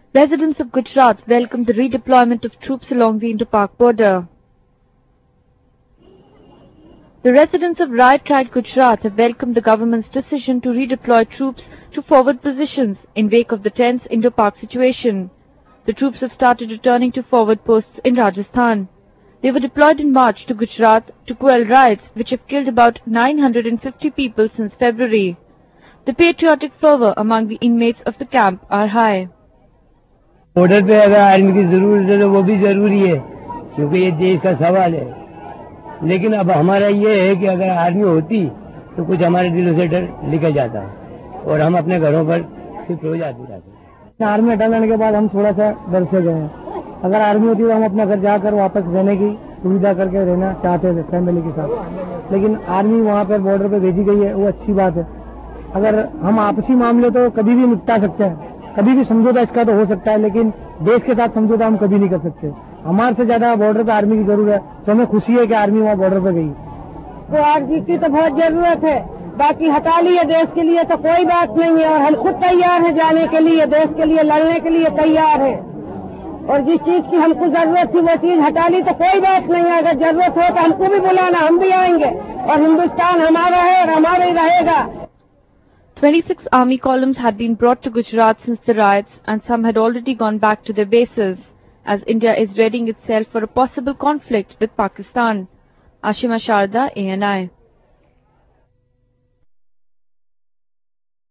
Residents of Gujarat welcome the redeployment of troops along the Indo-Pak border. The residents of riot-tried Gujarat have welcomed the government's decision to redeploy troops to forward positions in wake of the tense Indo-Pak situation. The troops have started returning to forward posts in Rajasthan. They were deployed in March to Gujarat to quell riots which have killed about 950 people since February. The patriotic fervor among the inmates of the camp are high. Border पे अगर army की जरूरत है तो वो भी जरूरी है क्योंकि ये देश का सवाल है। लेकिन अब हमारा ये है कि अगर आर्मी होती तो कुछ हमारे दिलों से डर निकल जाता और हम अपने घरों पर शिफ्ट हो जाते। आर्मी हटा लेने के बाद हम थोड़ा सा डर से गए हैं। अगर आर्मी होती तो हम अपना घर जाकर वापस रहने की सुविधा करके रहना चाहते थे फैमिली के साथ। लेकिन आर्मी वहाँ पर बॉर्डर पे भेजी गई है, वो अच्छी बात है। अगर हम आपसी मामले तो कभी भी निपटा सकते हैं, कभी भी समझौता इसका तो हो सकता है, लेकिन देश के साथ समझौता हम कभी नहीं कर सकते। हमारे से ज्यादा बॉर्डर पे आर्मी की जरूरत है, तो हमें खुशी है कि आर्मी वहाँ बॉर्डर पे गई। तो आर्मी की तो बहुत जरूरत है, बाकी हटा लिया देश के लिए तो कोई बात नहीं है और हम खुद तैयार हैं जाने के लिए, देश के लिए लड़ने के लिए तैयार है। और जिस चीज की हमको जरूरत थी वो चीज हटा ली तो कोई बात नहीं है। अगर जरूरत हो तो हमको भी बुलाना, हम भी आएंगे और हिंदुस्तान हमारा है और हमारा ही रहेगा। 26 army columns had been brought to Gujarat since the riots and some had already gone back to their bases, as India is readying itself for a possible conflict with Pakistan. Ashima Sharda, ANI.